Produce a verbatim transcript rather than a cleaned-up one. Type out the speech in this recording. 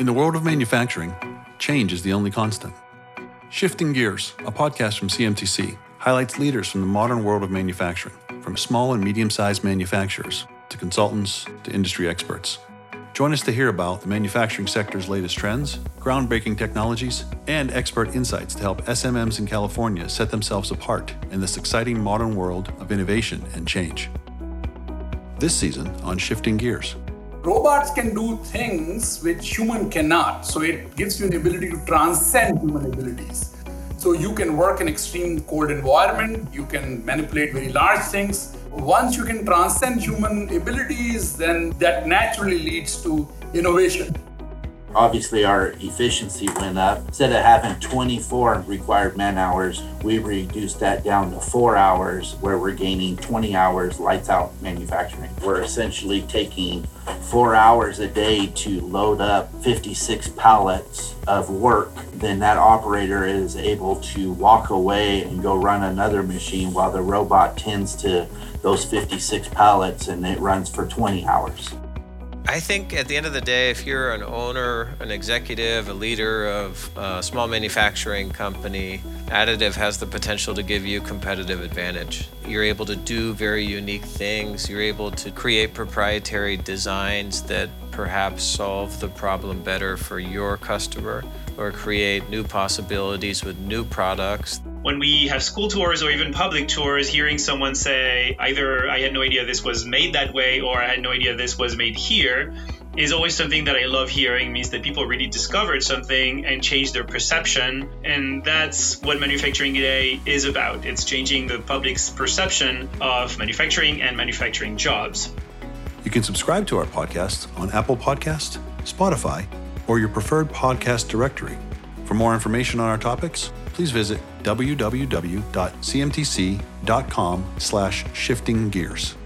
In the world of manufacturing, change is the only constant. Shifting Gears, a podcast from C M T C, highlights leaders from the modern world of manufacturing, from small and medium-sized manufacturers to consultants to industry experts. Join us to hear about the manufacturing sector's latest trends, groundbreaking technologies, and expert insights to help S M Ms in California set themselves apart in this exciting modern world of innovation and change. This season on Shifting Gears. Robots can do things which human cannot. So it gives you the ability to transcend human abilities. So you can work in extreme cold environment, you can manipulate very large things. Once you can transcend human abilities, then that naturally leads to innovation. Obviously, our efficiency went up. Instead of having twenty-four required man hours, we reduced that down to four hours, where we're gaining twenty hours lights out manufacturing. We're essentially taking four hours a day to load up fifty-six pallets of work. Then that operator is able to walk away and go run another machine while the robot tends to those fifty-six pallets, and it runs for twenty hours. I think at the end of the day, if you're an owner, an executive, a leader of a small manufacturing company, additive has the potential to give you competitive advantage. You're able to do very unique things. You're able to create proprietary designs that perhaps solve the problem better for your customer or create new possibilities with new products. When we have school tours or even public tours, hearing someone say, either I had no idea this was made that way or I had no idea this was made here, is always something that I love hearing. It means that people really discovered something and changed their perception. And that's what manufacturing today is about. It's changing the public's perception of manufacturing and manufacturing jobs. You can subscribe to our podcast on Apple Podcast, Spotify, or your preferred podcast directory. For more information on our topics, please visit w w w dot c m t c dot com slash shifting gears.